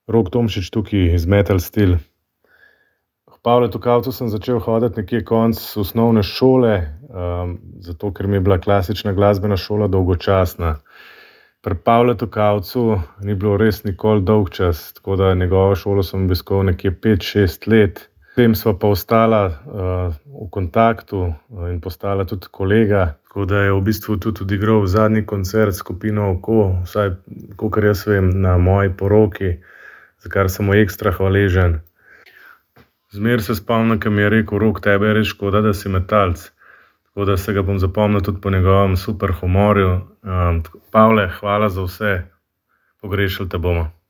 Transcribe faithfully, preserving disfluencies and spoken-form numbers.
Rok Tomšič tukaj iz Metal Steel. K Pavletu Kavcu sem začel hoditi nekje konec osnovne šole, um, zato ker mi je bila klasična glasbena šola dolgočasna. Pri Pavletu Kavcu ni bilo res nikoli dolgčas, tako da njegovo šolo sem obiskal nekje pet šest let. Potem sva pa ostala uh, v kontaktu in postala tudi kolega, tako da je v bistvu tudi odigral zadnji koncert skupino Oko, vsaj kakor jaz vem, na moji poroki, za kar sem mu ekstra hvaležen. Zmeraj se spomnim, ko mi je rekel: "Rok, tebe je res škoda, da si metalec." Tako da se ga bom zapomnil tudi po njegovem super humorju. Um, Pavle, hvala za vse. Pogrešali te bomo.